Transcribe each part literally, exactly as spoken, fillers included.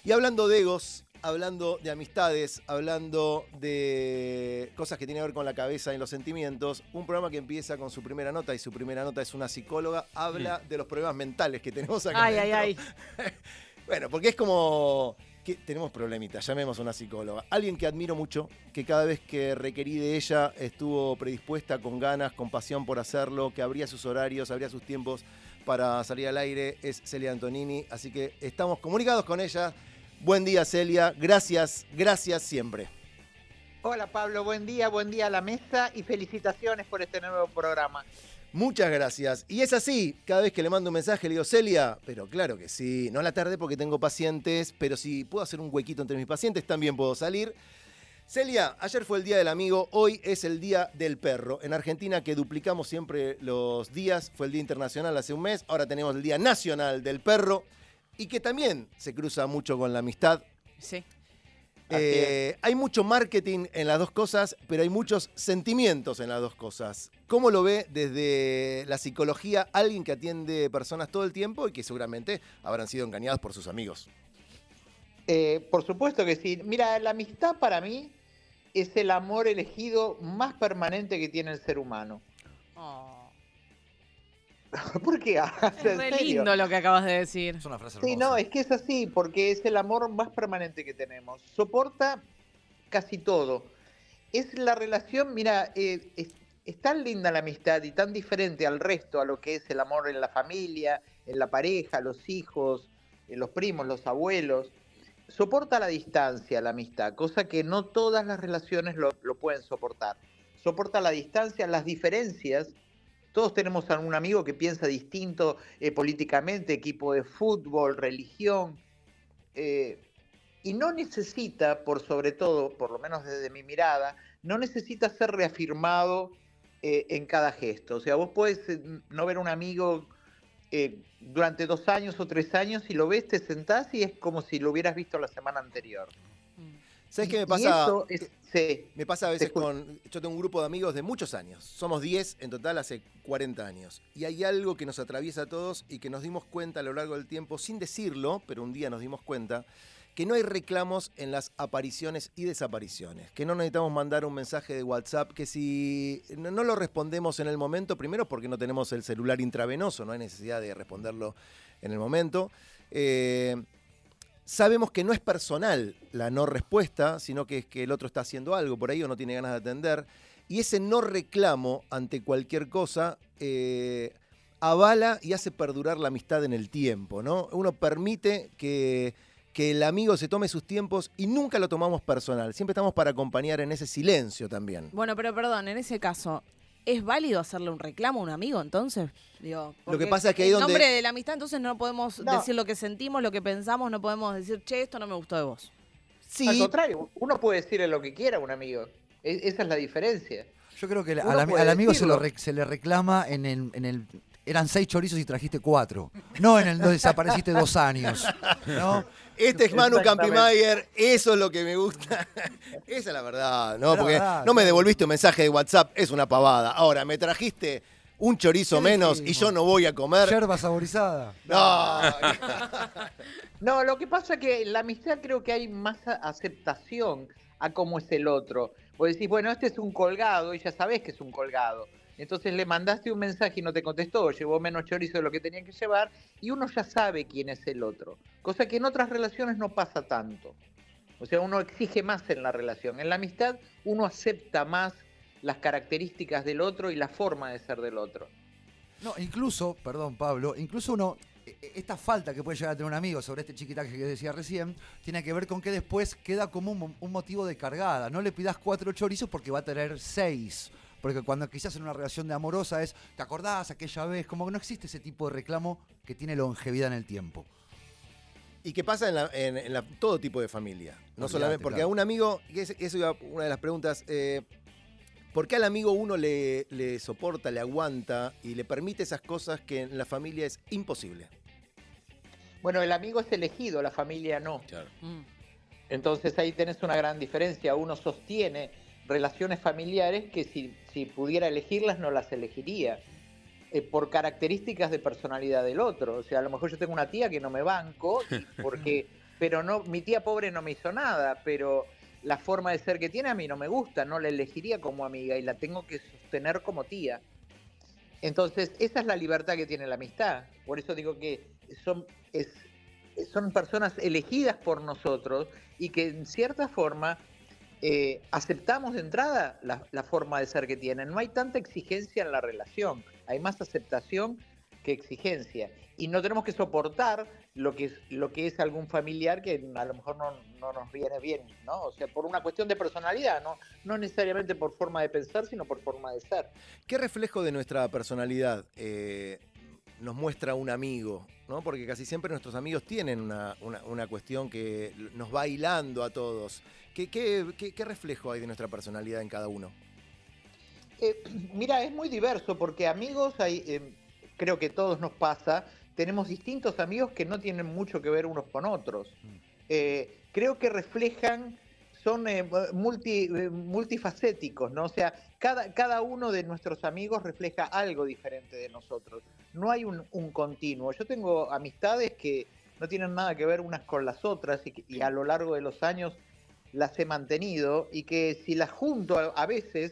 Y hablando de egos, hablando de amistades, hablando de cosas que tienen que ver con la cabeza y los sentimientos, un programa que empieza con su primera nota, y su primera nota es una psicóloga, habla mm. de los problemas mentales que tenemos acá Ay, adentro. ay, ay. Bueno, porque es como que tenemos problemitas, llamemos a una psicóloga. Alguien que admiro mucho, que cada vez que requerí de ella estuvo predispuesta, con ganas, con pasión por hacerlo, que abría sus horarios, abría sus tiempos para salir al aire, es Celia Antonini. Así que estamos comunicados con ella. Buen día, Celia. Gracias, gracias siempre. Hola, Pablo. Buen día, buen día a la mesa y felicitaciones por este nuevo programa. Muchas gracias. Y es así, cada vez que le mando un mensaje le digo, Celia, pero claro que sí, no a la tarde porque tengo pacientes, pero si puedo hacer un huequito entre mis pacientes, también puedo salir. Celia, ayer fue el Día del Amigo, hoy es el Día del Perro. En Argentina, que duplicamos siempre los días, fue el Día Internacional hace un mes, ahora tenemos el Día Nacional del Perro, y que también se cruza mucho con la amistad. Sí. Eh, hay mucho marketing en las dos cosas, pero hay muchos sentimientos en las dos cosas. ¿Cómo lo ve desde la psicología alguien que atiende personas todo el tiempo y que seguramente habrán sido engañados por sus amigos? Eh, por supuesto que sí. Mira, la amistad para mí es el amor elegido más permanente que tiene el ser humano. Oh. ¿Por qué? Es re lindo lo que acabas de decir. Es una frase hermosa. Sí, no, es que es así, porque es el amor más permanente que tenemos. Soporta casi todo. Es la relación, mira, eh, es, es tan linda la amistad y tan diferente al resto, a lo que es el amor en la familia, en la pareja, los hijos, en los primos, los abuelos. Soporta la distancia, la amistad, cosa que no todas las relaciones lo, lo pueden soportar. Soporta la distancia, las diferencias. Todos tenemos a un amigo que piensa distinto eh, políticamente, equipo de fútbol, religión, eh, y no necesita, por sobre todo, por lo menos desde mi mirada, no necesita ser reafirmado eh, en cada gesto. O sea, vos podés eh, no ver a un amigo eh, durante dos años o tres años y lo ves, te sentás y es como si lo hubieras visto la semana anterior. ¿Sabes qué me Y pasa? eso es, sí, me pasa a veces con... Yo tengo un grupo de amigos de muchos años. Somos diez en total hace cuarenta años. Y hay algo que nos atraviesa a todos y que nos dimos cuenta a lo largo del tiempo, sin decirlo, pero un día nos dimos cuenta, que no hay reclamos en las apariciones y desapariciones. Que no necesitamos mandar un mensaje de WhatsApp, que si no, no lo respondemos en el momento, primero porque no tenemos el celular intravenoso, no hay necesidad de responderlo en el momento. Eh... Sabemos que no es personal la no respuesta, sino que es que el otro está haciendo algo por ahí o no tiene ganas de atender. Y ese no reclamo ante cualquier cosa eh, avala y hace perdurar la amistad en el tiempo, ¿no? Uno permite que, que el amigo se tome sus tiempos y nunca lo tomamos personal. Siempre estamos para acompañar en ese silencio también. Bueno, pero perdón, en ese caso, ¿es válido hacerle un reclamo a un amigo entonces? Digo, lo que pasa es que ahí en donde... nombre de la amistad entonces no podemos No. decir lo que sentimos, lo que pensamos, no podemos decir, che, esto no me gustó de vos. Sí. Al contrario, uno puede decirle lo que quiera a un amigo. Es, esa es la diferencia. Yo creo que al, Uno ami- puede al amigo se, lo decirlo. re- se le reclama en el, en el... Eran seis chorizos y trajiste cuatro. No en el no desapareciste dos años. ¿No? Este es Manu Exactamente. Campimayer, eso es lo que me gusta. Esa es la verdad, ¿no? Es la Porque verdad, no me claro. devolviste un mensaje de WhatsApp, es una pavada. Ahora, me trajiste un chorizo ¿Qué menos y dijimos? yo no voy a comer. Yerba saborizada. No. No, lo que pasa es que en la amistad creo que hay más a- aceptación a cómo es el otro. Vos decís, bueno, este es un colgado y ya sabés que es un colgado. Entonces le mandaste un mensaje y no te contestó, llevó menos chorizo de lo que tenía que llevar y uno ya sabe quién es el otro. Cosa que en otras relaciones no pasa tanto. O sea, uno exige más en la relación. En la amistad uno acepta más las características del otro y la forma de ser del otro. No, incluso, perdón Pablo, incluso uno, e- e- esta falta que puede llegar a tener un amigo sobre este chiquitaje que decía recién, tiene que ver con que después queda como un, mo- un motivo de cargada. No le pidas cuatro chorizos porque va a tener seis. Porque cuando quizás en una relación de amorosa es, ¿te acordás aquella vez? Como que no existe ese tipo de reclamo que tiene longevidad en el tiempo. Y que pasa en, la- en- en la- todo tipo de familia. No Olvídate, solamente, porque claro. a un amigo, y es- eso iba una de las preguntas, eh, ¿por qué al amigo uno le, le soporta, le aguanta y le permite esas cosas que en la familia es imposible? Bueno, el amigo es elegido, la familia no. Claro. Mm. Entonces ahí tenés una gran diferencia. Uno sostiene relaciones familiares que si, si pudiera elegirlas no las elegiría. Eh, por características de personalidad del otro. O sea, a lo mejor yo tengo una tía que no me banco y porque pero no, mi tía pobre no me hizo nada, pero la forma de ser que tiene a mí no me gusta, no la elegiría como amiga y la tengo que sostener como tía. Entonces, esa es la libertad que tiene la amistad. Por eso digo que son, es, son personas elegidas por nosotros y que en cierta forma eh, aceptamos de entrada la, la forma de ser que tienen. No hay tanta exigencia en la relación, hay más aceptación que exigencia. Y no tenemos que soportar lo que es, lo que es algún familiar que a lo mejor no, no nos viene bien, ¿no? O sea, por una cuestión de personalidad, ¿no? No necesariamente por forma de pensar, sino por forma de ser. ¿Qué reflejo de nuestra personalidad eh, nos muestra un amigo? ¿No? Porque casi siempre nuestros amigos tienen una, una, una cuestión que nos va hilando a todos. ¿Qué, qué, qué, qué reflejo hay de nuestra personalidad en cada uno? Eh, mira, es muy diverso porque amigos, hay, eh, creo que a todos nos pasa, tenemos distintos amigos que no tienen mucho que ver unos con otros. Eh, creo que reflejan, son eh, multi, eh, multifacéticos, ¿no? O sea, cada, cada uno de nuestros amigos refleja algo diferente de nosotros. No hay un, un continuo. Yo tengo amistades que no tienen nada que ver unas con las otras y, que, y a lo largo de los años las he mantenido y que si las junto a, a veces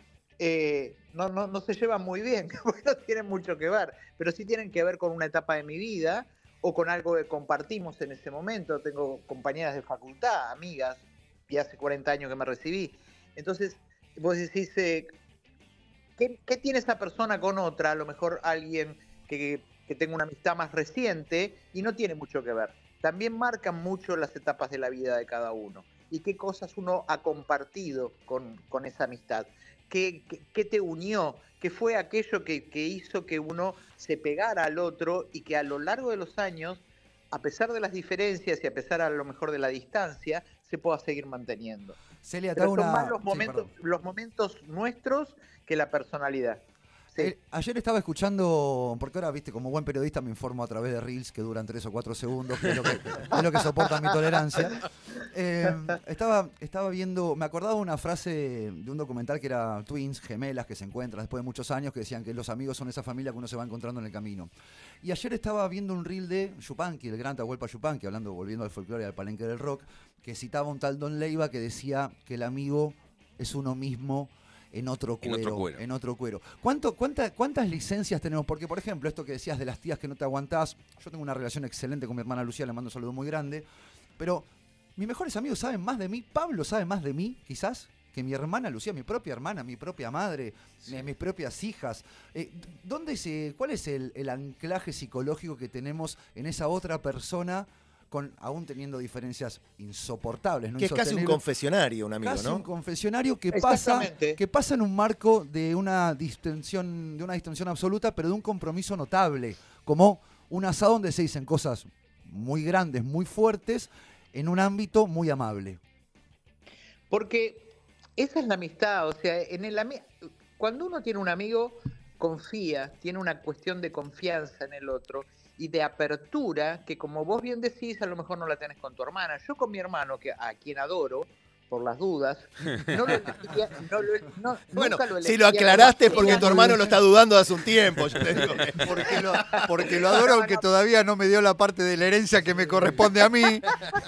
eh, no, no, no se llevan muy bien, porque no tienen mucho que ver, pero sí tienen que ver con una etapa de mi vida o con algo que compartimos en ese momento. Tengo compañeras de facultad, amigas, y hace cuarenta años que me recibí. Entonces, vos decís, eh, ¿qué, ¿qué tiene esa persona con otra? A lo mejor alguien que, que tenga una amistad más reciente y no tiene mucho que ver. También marcan mucho las etapas de la vida de cada uno y qué cosas uno ha compartido con, con esa amistad. ¿Qué, qué, qué te unió? ¿Qué fue aquello que, que hizo que uno se pegara al otro y que a lo largo de los años, a pesar de las diferencias y a pesar a lo mejor de la distancia, se pueda seguir manteniendo? Celia, te Pero hago son una... más los Sí, momentos, perdón. los momentos nuestros que la personalidad. Sí. Eh, ayer estaba escuchando, porque ahora, viste, como buen periodista me informo a través de reels que duran tres o cuatro segundos, que es lo que, es lo que soporta mi tolerancia. Eh, estaba, estaba viendo, me acordaba una frase de un documental que era Twins, gemelas que se encuentran después de muchos años, que decían que los amigos son esa familia que uno se va encontrando en el camino. Y ayer estaba viendo un reel de Yupanqui, el gran Atahualpa Yupanqui, hablando, volviendo al folclore y al palenque del rock, que citaba un tal Don Leiva que decía que el amigo es uno mismo en otro cuero. En otro cuero. En otro cuero. ¿Cuánto, cuánta, ¿Cuántas licencias tenemos? Porque, por ejemplo, esto que decías de las tías que no te aguantás, yo tengo una relación excelente con mi hermana Lucía, le mando un saludo muy grande, pero mis mejores amigos saben más de mí, Pablo sabe más de mí, quizás, que mi hermana Lucía, mi propia hermana, mi propia madre, sí. mis propias hijas. Eh, ¿dónde se, ¿Cuál es el, el anclaje psicológico que tenemos en esa otra persona? Con, aún teniendo diferencias insoportables, ¿no? Que es casi un confesionario, un amigo, casi ¿no? un confesionario que pasa, que pasa en un marco de una distensión, de una distensión absoluta, pero de un compromiso notable, como un asado donde se dicen cosas muy grandes, muy fuertes, en un ámbito muy amable. Porque esa es la amistad, o sea, en el cuando uno tiene un amigo, confía, tiene una cuestión de confianza en el otro y de apertura, que como vos bien decís, a lo mejor no la tenés con tu hermana. Yo con mi hermano, que a quien adoro, por las dudas, no lo elegiría, no lo, no, bueno, nunca lo si lo aclaraste porque tu hermano lo está dudando hace un tiempo. Yo te digo que... porque, lo, porque lo adoro, aunque todavía no me dio la parte de la herencia que me corresponde a mí.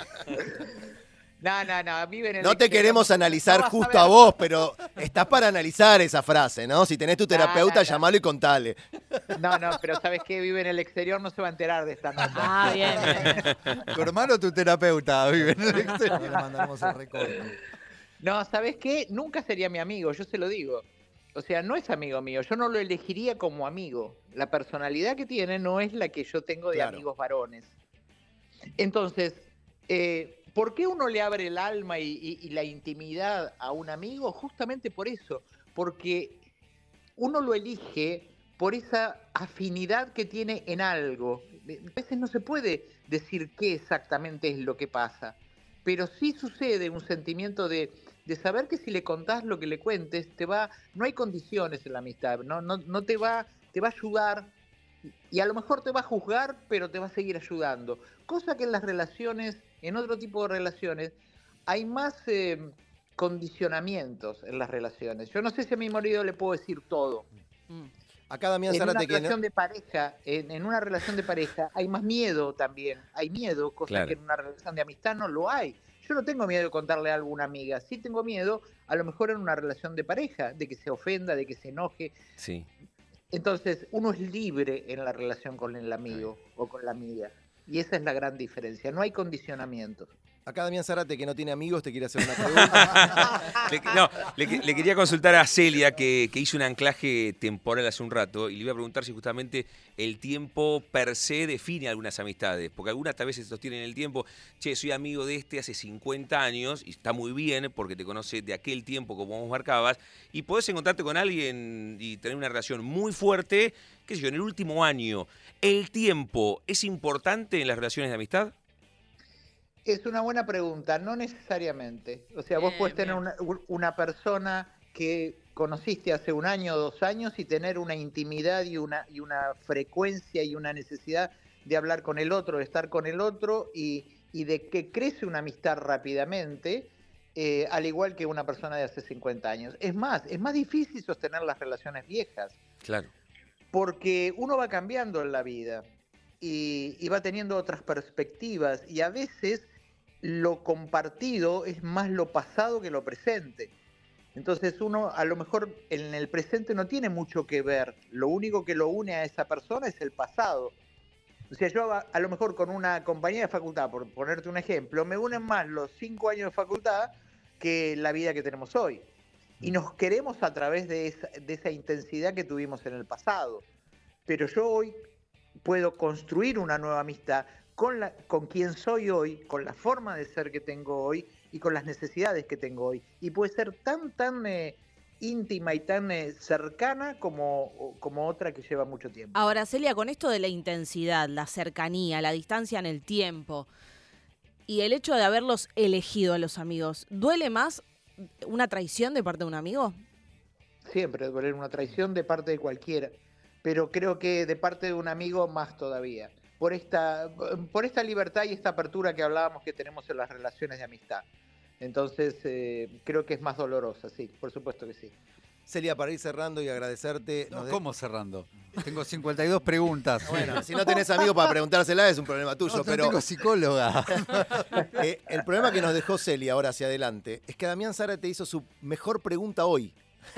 No, no, no, vive en el No te exterior, queremos no, analizar no justo a, a vos, pero estás para analizar esa frase, ¿no? Si tenés tu terapeuta, no, no, llamalo y contale. No, no, pero ¿sabes qué? Vive en el exterior, no se va a enterar de esta nota. Ah, bien, bien, bien. Tu hermano o tu terapeuta vive en el exterior. Le mandaremos el recorte. No, ¿sabes qué? Nunca sería mi amigo, yo se lo digo. O sea, no es amigo mío, yo no lo elegiría como amigo. La personalidad que tiene no es la que yo tengo de Claro. amigos varones. Entonces, eh, ¿por qué uno le abre el alma y, y, y la intimidad a un amigo? Justamente por eso, porque uno lo elige por esa afinidad que tiene en algo. A veces no se puede decir qué exactamente es lo que pasa, pero sí sucede un sentimiento de, de saber que si le contás lo que le cuentes, te va, no hay condiciones en la amistad, no, no, no te va, te va a ayudar y a lo mejor te va a juzgar, pero te va a seguir ayudando. Cosa que en las relaciones, en otro tipo de relaciones, hay más eh, condicionamientos en las relaciones. Yo no sé si a mi marido le puedo decir todo. Mm. Acá Damián En una Zárate que no- relación de pareja, en, en una relación de pareja hay más miedo también. Hay miedo, cosa Claro. que en una relación de amistad no lo hay. Yo no tengo miedo de contarle algo a una amiga. Sí tengo miedo, a lo mejor en una relación de pareja, de que se ofenda, de que se enoje. Sí. Entonces, uno es libre en la relación con el amigo o con la amiga. Y esa es la gran diferencia. No hay condicionamientos. Acá Damián Zárate, que no tiene amigos, te quiere hacer una pregunta. Le, no, le, le quería consultar a Celia, que, que hizo un anclaje temporal hace un rato, y le iba a preguntar si justamente el tiempo per se define algunas amistades, porque algunas tal vez se sostienen en el tiempo. Che, soy amigo de este hace cincuenta años, y está muy bien, porque te conoce de aquel tiempo, como vos marcabas, y podés encontrarte con alguien y tener una relación muy fuerte, qué sé yo, en el último año. ¿El tiempo es importante en las relaciones de amistad? Es una buena pregunta, no necesariamente. O sea, vos Bien, podés tener bien. una, una persona que conociste hace un año o dos años y tener una intimidad y una, y una frecuencia y una necesidad de hablar con el otro, de estar con el otro y, y de que crece una amistad rápidamente, eh, al igual que una persona de hace cincuenta años. Es más, es más difícil sostener las relaciones viejas, Claro. porque uno va cambiando en la vida y, y va teniendo otras perspectivas y a veces lo compartido es más lo pasado que lo presente. Entonces uno a lo mejor en el presente no tiene mucho que ver, lo único que lo une a esa persona es el pasado. O sea, yo a, a lo mejor con una compañía de facultad, por ponerte un ejemplo, me unen más los cinco años de facultad que la vida que tenemos hoy. Y nos queremos a través de esa, de esa intensidad que tuvimos en el pasado. Pero yo hoy puedo construir una nueva amistad con, la, con quien soy hoy, con la forma de ser que tengo hoy y con las necesidades que tengo hoy. Y puede ser tan, tan eh, íntima y tan eh, cercana como, como otra que lleva mucho tiempo. Ahora, Celia, con esto de la intensidad, la cercanía, la distancia en el tiempo y el hecho de haberlos elegido a los amigos, ¿duele más una traición de parte de un amigo? Siempre duele una traición de parte de cualquiera, pero creo que de parte de un amigo más todavía, por esta, por esta libertad y esta apertura que hablábamos que tenemos en las relaciones de amistad. Entonces, eh, creo que es más dolorosa, sí, por supuesto que sí. Celia, para ir cerrando y agradecerte. No, nos de- ¿cómo cerrando? Tengo cincuenta y dos preguntas. Bueno, si no tenés amigos para preguntársela es un problema tuyo, No, no pero tengo psicóloga. eh, el problema que nos dejó Celia ahora hacia adelante es que Damián Zárate hizo su mejor pregunta hoy.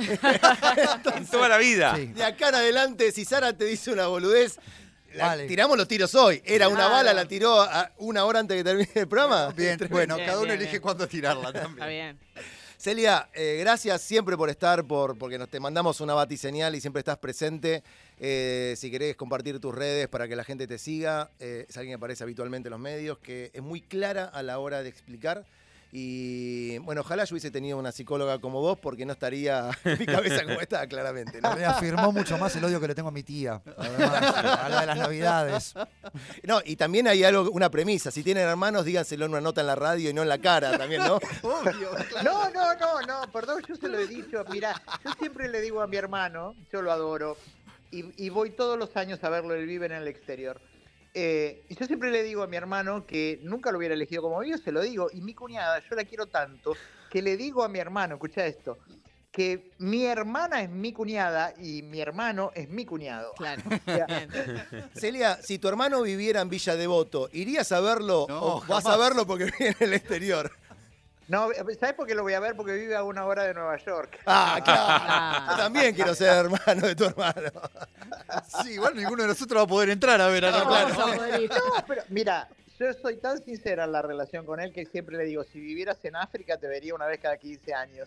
En toda la vida. Sí. De acá en adelante, si Sara te dice una boludez, la- Vale. tiramos los tiros hoy. Era una Claro. bala, la tiró a una hora antes de que termine el programa. Bien, bueno, Bien, cada uno bien, elige bien. cuándo tirarla Está también. bien. Celia, eh, gracias siempre por estar, por, porque nos te mandamos una batiseñal y siempre estás presente. Eh, si querés compartir tus redes para que la gente te siga, eh, es alguien que aparece habitualmente en los medios, que es muy clara a la hora de explicar. Y bueno, ojalá yo hubiese tenido una psicóloga como vos, porque no estaría en mi cabeza como está, claramente, ¿no? Reafirmó mucho más el odio que le tengo a mi tía. Además, a la de las navidades. No, y también hay algo, una premisa. Si tienen hermanos, díganselo en una nota en la radio y no en la cara también, ¿no? Obvio, claro. No, no, no, no, perdón, yo se lo he dicho. Mira, yo siempre le digo a mi hermano, yo lo adoro, y, y voy todos los años a verlo, él vive en el exterior. Eh, y yo siempre le digo a mi hermano que nunca lo hubiera elegido como amigo, se lo digo, y mi cuñada, yo la quiero tanto, que le digo a mi hermano, escucha esto, que mi hermana es mi cuñada y mi hermano es mi cuñado. Claro. O sea, Bien. Celia, si tu hermano viviera en Villa Devoto, ¿irías a verlo No, o vas a jamás. verlo porque vive en el exterior? no, ¿sabes por qué lo voy a ver? Porque vive a una hora de Nueva York. Ah, claro. Ah. Yo también quiero ser hermano de tu hermano. Sí, igual ninguno de nosotros va a poder entrar a ver a No, la claro. Vamos a poder ir. No, pero mira, yo soy tan sincera en la relación con él que siempre le digo, si vivieras en África te vería una vez cada quince años.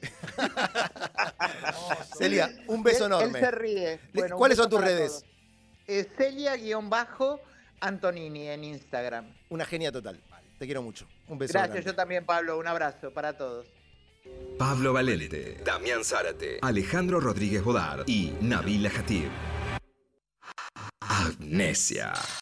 Celia, un beso Él- enorme. Él se ríe. Bueno, un ¿Cuáles beso son tus para redes? todos. Eh, Celia-Antonini en Instagram. Una genia total. Te quiero mucho. Un beso Gracias, grande. yo también, Pablo. Un abrazo para todos. Pablo Valente, Damián Zárate, Alejandro Rodríguez Bodar y Nabila Jatib. Amnesia.